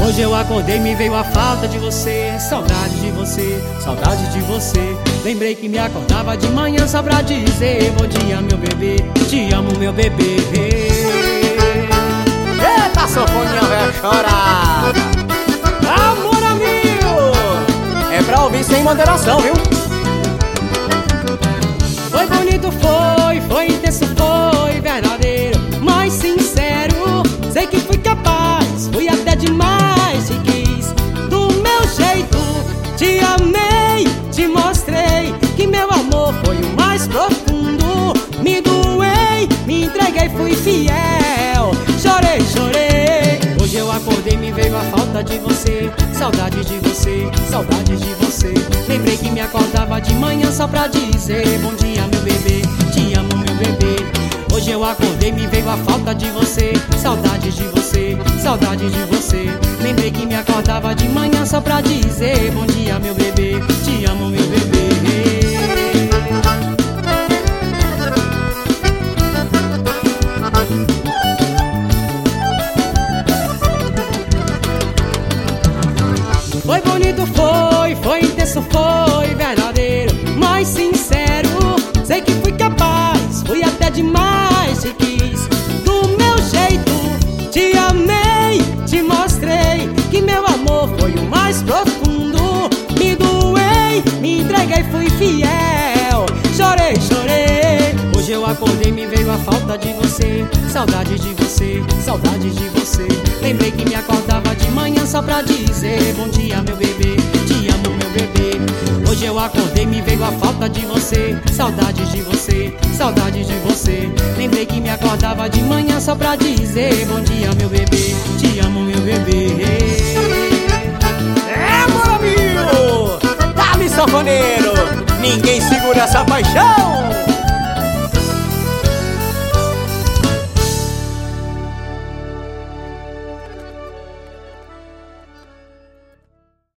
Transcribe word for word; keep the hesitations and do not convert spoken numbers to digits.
Hoje eu acordei, me veio a falta de você, saudade de você, saudade de você. Lembrei que me acordava de manhã só pra dizer bom dia, meu bebê, te amo, meu bebê. Eita, sanfoninha velha chorada. Amor amigo, é pra ouvir sem moderação, viu? Foi bonito, foi, foi intenso, foi verdadeiro, mas sincero. Sei que fui capaz, fui até demais, te quis do meu jeito. Te amei, te mostrei que meu amor foi o mais profundo. Me doei, me entreguei, fui fiel. Chorei, chorei. Hoje eu acordei, me veio a falta de você, saudade de você, saudade de você. Lembrei que me acordava de manhã só pra dizer bom dia, meu bebê, te amo, meu bebê. Hoje eu acordei, me veio a falta de você, saudade de você, saudade de você. Lembrei que me acordava de manhã só pra dizer bom dia, meu bebê, te amo, meu bebê. Foi bonito, foi, foi intenso, foi verdadeiro, mas sincero. Sei que fui capaz, fui até demais, te quis do meu jeito. Te amei, te mostrei que meu amor foi o mais profundo. Me doei, me entreguei, fui fiel. Chorei, chorei. Hoje eu acordei, me veio a falta de você, saudade de você, saudade de você. Lembrei que me acordava de manhã só pra dizer bom dia, meu bebê, te amo, meu bebê. Hoje eu acordei, me veio a falta de você, saudade de você, saudade de você. Lembrei que me acordava de manhã só pra dizer bom dia, meu bebê, te amo, meu bebê. É, meu amigo! Dá-lhe, sanfoneiro! Ninguém segura essa paixão!